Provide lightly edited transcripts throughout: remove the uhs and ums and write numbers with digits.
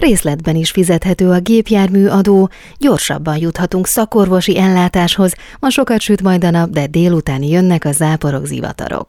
Részletben is fizethető a gépjárműadó, gyorsabban juthatunk szakorvosi ellátáshoz, ma sokat süt majd a nap, de délután jönnek a záporok, zivatarok.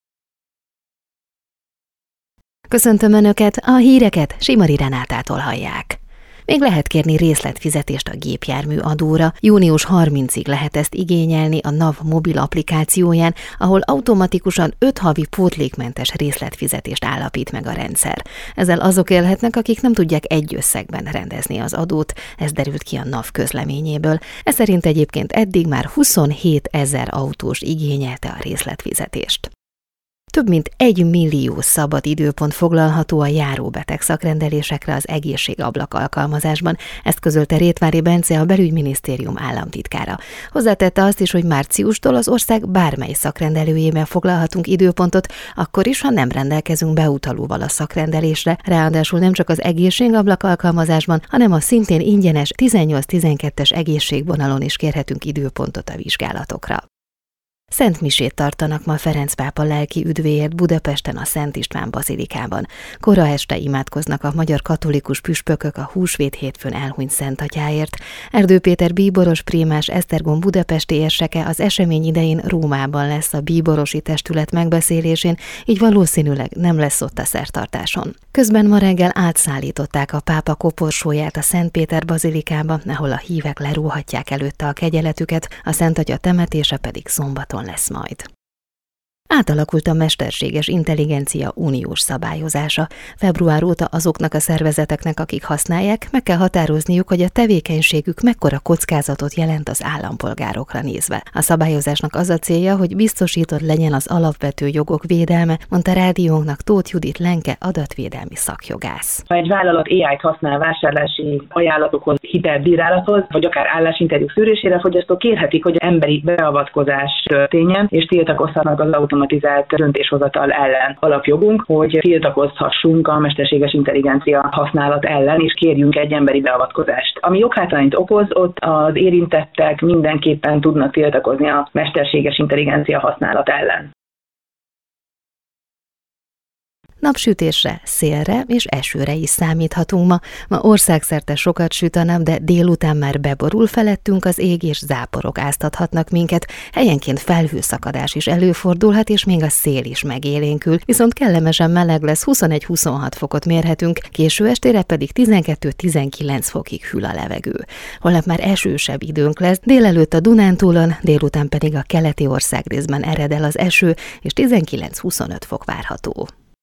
Köszöntöm Önöket, a híreket Simari Renátától hallják. Még lehet kérni részletfizetést a gépjárműadóra, június 30-ig lehet ezt igényelni a NAV mobil applikációján, ahol automatikusan 5 havi pótlékmentes részletfizetést állapít meg a rendszer. Ezzel azok élhetnek, akik nem tudják egy összegben rendezni az adót, ez derült ki a NAV közleményéből. Ez szerint egyébként eddig már 27 000 autós igényelte a részletfizetést. Több mint 1 millió szabad időpont foglalható a járóbeteg szakrendelésekre az egészségablak alkalmazásban, ezt közölte Rétvári Bence, a Belügyminisztérium államtitkára. Hozzátette azt is, hogy márciustól az ország bármely szakrendelőjében foglalhatunk időpontot, akkor is, ha nem rendelkezünk beutalóval a szakrendelésre, ráadásul nem csak az egészségablak alkalmazásban, hanem a szintén ingyenes 18-12-es egészségvonalon is kérhetünk időpontot a vizsgálatokra. Szent misét tartanak ma Ferenc pápa lelki üdvéért Budapesten a Szent István bazilikában. Kora este imádkoznak a magyar katolikus püspökök a húsvét hétfőn elhunyt Szent Atyáért. Erdő Péter bíboros prímás Esztergom budapesti érseke az esemény idején Rómában lesz a bíborosi testület megbeszélésén, így valószínűleg nem lesz ott a szertartáson. Közben ma reggel átszállították a pápa koporsóját a Szent Péter bazilikába, ahol a hívek lerúhatják előtte a kegyeletüket, a Szent Atya temetése pedig szombaton lesz majd. Átalakult a mesterséges intelligencia uniós szabályozása. Február óta azoknak a szervezeteknek, akik használják, meg kell határozniuk, hogy a tevékenységük mekkora kockázatot jelent az állampolgárokra nézve. A szabályozásnak az a célja, hogy biztosított legyen az alapvető jogok védelme, mondta rádiónknak Tóth Judit Lenke adatvédelmi szakjogász. Ha egy vállalat AI-t használ vásárlási ajánlatokhoz, hitelbírálathoz, vagy akár állásinterjú szűrésére, fogyasztók kérhetik, hogy emberi beavatkozás történjen, és tiltakozhatnak az automatizált döntéshozatal ellen. Alapjogunk, hogy tiltakozhassunk a mesterséges intelligencia használat ellen, és kérjünk egy emberi beavatkozást. Ami joghátrányt okoz, ott az érintettek mindenképpen tudnak tiltakozni a mesterséges intelligencia használat ellen. Napsütésre, szélre és esőre is számíthatunk ma. Ma országszerte sokat süt a nap, de délután már beborul felettünk az ég, és záporok áztathatnak minket. Helyenként felhőszakadás is előfordulhat, és még a szél is megélénkül. Viszont kellemesen meleg lesz, 21-26 fokot mérhetünk, késő estére pedig 12-19 fokig hűl a levegő. Holnap már esősebb időnk lesz, délelőtt a Dunántúlon, délután pedig a keleti országrészben ered el az eső, és 19-25 fok várható.